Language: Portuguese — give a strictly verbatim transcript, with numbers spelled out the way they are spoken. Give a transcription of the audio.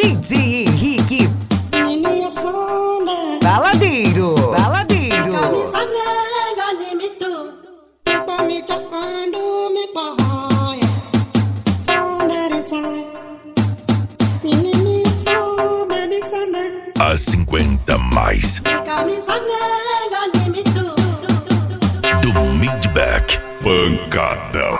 D J Henrique. Menina sonda, Baladeiro, baladeiro. camisa negra de me tu, pra me tocando me corroia. Sonda de sai, menina sonda, me sonda. A cinquenta mais Camisa negra de me tu, do Midback Pancadão.